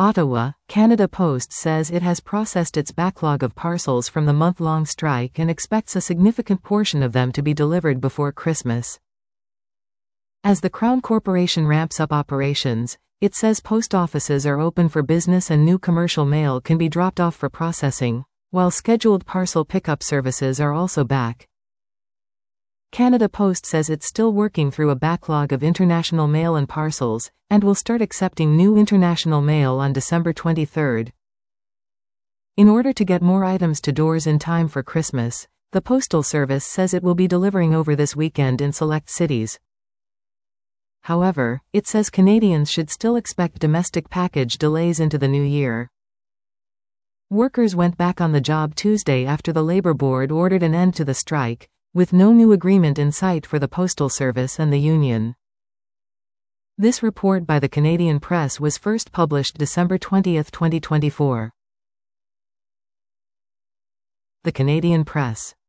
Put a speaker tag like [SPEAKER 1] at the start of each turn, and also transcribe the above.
[SPEAKER 1] Ottawa, Canada Post says it has processed its backlog of parcels from the month-long strike and expects a significant portion of them to be delivered before Christmas. As the Crown Corporation ramps up operations, it says post offices are open for business and new commercial mail can be dropped off for processing, while scheduled parcel pickup services are also back. Canada Post says it's still working through a backlog of international mail and parcels, and will start accepting new international mail on December 23. In order to get more items to doors in time for Christmas, the Postal Service says it will be delivering over this weekend in select cities. However, it says Canadians should still expect domestic package delays into the new year. Workers went back on the job Tuesday after the Labour Board ordered an end to the strike, with no new agreement in sight for the Postal Service and the union. This report by the Canadian Press was first published December 20, 2024. The Canadian Press.